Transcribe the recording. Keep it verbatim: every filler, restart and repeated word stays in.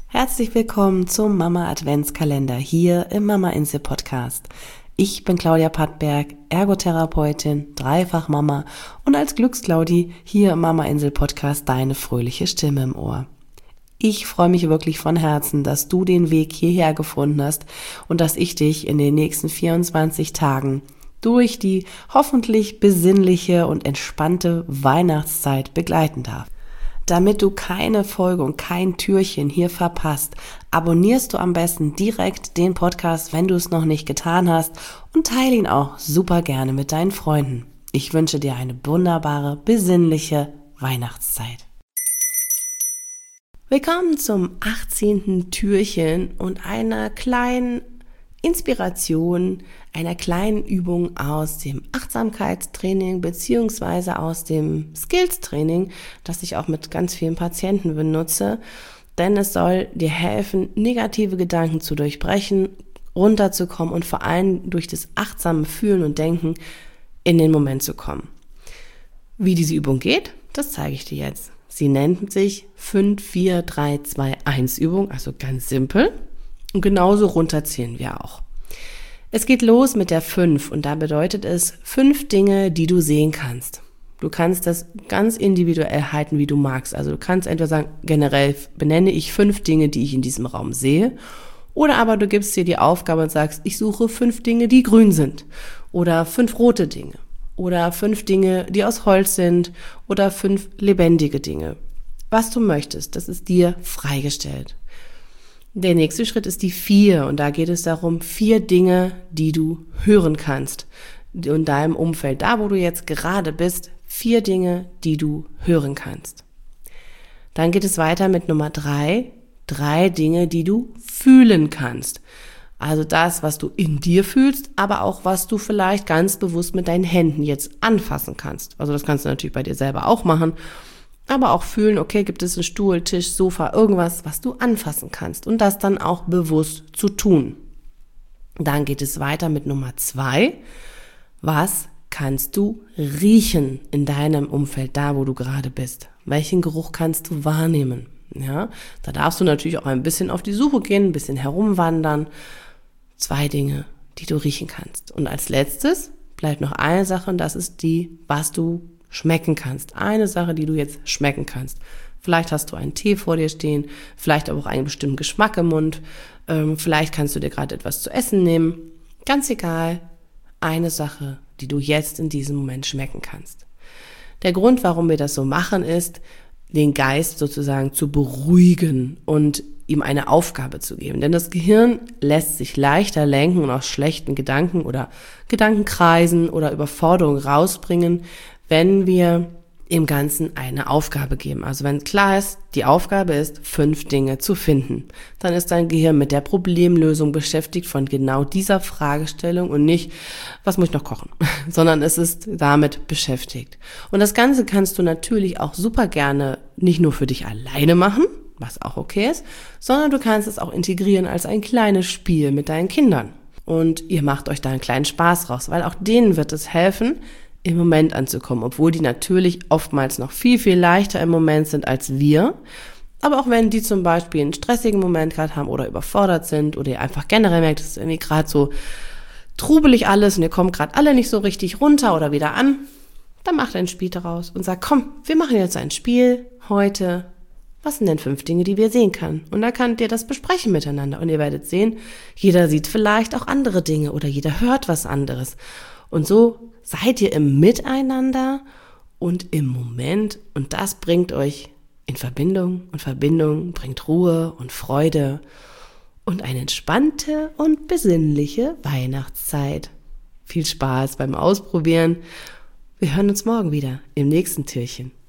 Herzlich willkommen zum Mama Adventskalender hier im Mama Insel Podcast. Ich bin Claudia Pattberg, Ergotherapeutin, Dreifach-Mama und als Glücksclaudi hier im Mama Insel Podcast deine fröhliche Stimme im Ohr. Ich freue mich wirklich von Herzen, dass du den Weg hierher gefunden hast und dass ich dich in den nächsten vierundzwanzig Tagen durch die hoffentlich besinnliche und entspannte Weihnachtszeit begleiten darf. Damit du keine Folge und kein Türchen hier verpasst, abonnierst du am besten direkt den Podcast, wenn du es noch nicht getan hast, und teile ihn auch super gerne mit deinen Freunden. Ich wünsche dir eine wunderbare, besinnliche Weihnachtszeit. Willkommen zum achtzehnten Türchen und einer kleinen Inspiration, einer kleinen Übung aus dem Achtsamkeitstraining beziehungsweise aus dem Skills-Training, das ich auch mit ganz vielen Patienten benutze, denn es soll dir helfen, negative Gedanken zu durchbrechen, runterzukommen und vor allem durch das achtsame Fühlen und Denken in den Moment zu kommen. Wie diese Übung geht, das zeige ich dir jetzt. Sie nennt sich fünf vier drei zwei eins Übung, also ganz simpel. Und genauso runterzählen wir auch. Es geht los mit der fünf und da bedeutet es fünf Dinge, die du sehen kannst. Du kannst das ganz individuell halten, wie du magst. Also du kannst entweder sagen, generell benenne ich fünf Dinge, die ich in diesem Raum sehe. Oder aber du gibst dir die Aufgabe und sagst, ich suche fünf Dinge, die grün sind. Oder fünf rote Dinge. Oder fünf Dinge, die aus Holz sind. Oder fünf lebendige Dinge. Was du möchtest, das ist dir freigestellt. Der nächste Schritt ist die vier und da geht es darum, vier Dinge, die du hören kannst in deinem Umfeld, da wo du jetzt gerade bist, vier Dinge, die du hören kannst. Dann geht es weiter mit Nummer drei, drei Dinge, die du fühlen kannst. Also das, was du in dir fühlst, aber auch was du vielleicht ganz bewusst mit deinen Händen jetzt anfassen kannst. Also das kannst du natürlich bei dir selber auch machen. Aber auch fühlen, okay, gibt es einen Stuhl, Tisch, Sofa, irgendwas, was du anfassen kannst und das dann auch bewusst zu tun. Dann geht es weiter mit Nummer zwei. Was kannst du riechen in deinem Umfeld, da wo du gerade bist? Welchen Geruch kannst du wahrnehmen? Ja, da darfst du natürlich auch ein bisschen auf die Suche gehen, ein bisschen herumwandern. Zwei Dinge, die du riechen kannst. Und als letztes bleibt noch eine Sache und das ist die, was du schmecken kannst. Eine Sache, die du jetzt schmecken kannst. Vielleicht hast du einen Tee vor dir stehen, vielleicht aber auch einen bestimmten Geschmack im Mund. Ähm, vielleicht kannst du dir gerade etwas zu essen nehmen. Ganz egal, eine Sache, die du jetzt in diesem Moment schmecken kannst. Der Grund, warum wir das so machen, ist, den Geist sozusagen zu beruhigen und ihm eine Aufgabe zu geben. Denn das Gehirn lässt sich leichter lenken und aus schlechten Gedanken oder Gedankenkreisen oder Überforderung rausbringen, wenn wir im Ganzen eine Aufgabe geben. Also wenn klar ist, die Aufgabe ist, fünf Dinge zu finden, dann ist dein Gehirn mit der Problemlösung beschäftigt von genau dieser Fragestellung und nicht, was muss ich noch kochen, sondern es ist damit beschäftigt. Und das Ganze kannst du natürlich auch super gerne nicht nur für dich alleine machen, was auch okay ist, sondern du kannst es auch integrieren als ein kleines Spiel mit deinen Kindern. Und ihr macht euch da einen kleinen Spaß raus, weil auch denen wird es helfen, im Moment anzukommen, obwohl die natürlich oftmals noch viel, viel leichter im Moment sind als wir. Aber auch wenn die zum Beispiel einen stressigen Moment gerade haben oder überfordert sind oder ihr einfach generell merkt, es ist irgendwie gerade so trubelig alles und ihr kommt gerade alle nicht so richtig runter oder wieder an, dann macht ein Spiel daraus und sagt, komm, wir machen jetzt ein Spiel heute. Was sind denn fünf Dinge, die wir sehen können? Und dann könnt ihr das besprechen miteinander und ihr werdet sehen, jeder sieht vielleicht auch andere Dinge oder jeder hört was anderes. Und so seid ihr im Miteinander und im Moment und das bringt euch in Verbindung und Verbindung bringt Ruhe und Freude und eine entspannte und besinnliche Weihnachtszeit. Viel Spaß beim Ausprobieren. Wir hören uns morgen wieder im nächsten Türchen.